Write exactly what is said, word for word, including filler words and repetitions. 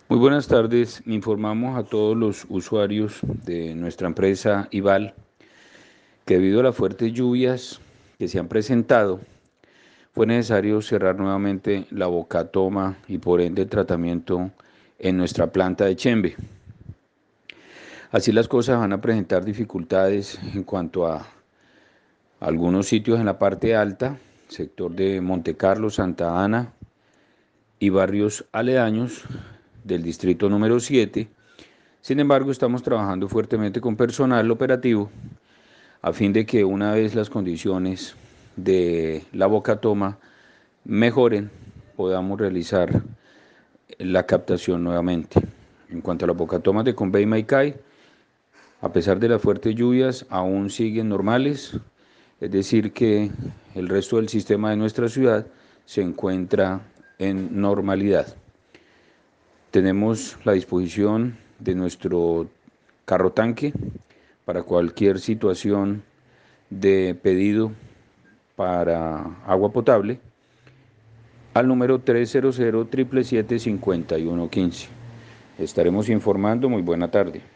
Muy buenas tardes. Informamos a todos los usuarios de nuestra empresa Ival que debido a las fuertes lluvias que se han presentado, fue necesario cerrar nuevamente la bocatoma y por ende el tratamiento en nuestra planta de Chembe. Así las cosas van a presentar dificultades en cuanto a algunos sitios en la parte alta, sector de Monte Carlo, Santa Ana y barrios aledaños del distrito número siete. Sin embargo, estamos trabajando fuertemente con personal operativo a fin de que una vez las condiciones de la bocatoma mejoren, podamos realizar la captación nuevamente. En cuanto a las bocatomas de Convey y Maicay, a pesar de las fuertes lluvias, aún siguen normales, es decir, que el resto del sistema de nuestra ciudad se encuentra en normalidad. Tenemos la disposición de nuestro carro tanque para cualquier situación de pedido para agua potable al número trescientos siete siete, siete siete, cinco uno uno cinco. Estaremos informando. Muy buena tarde.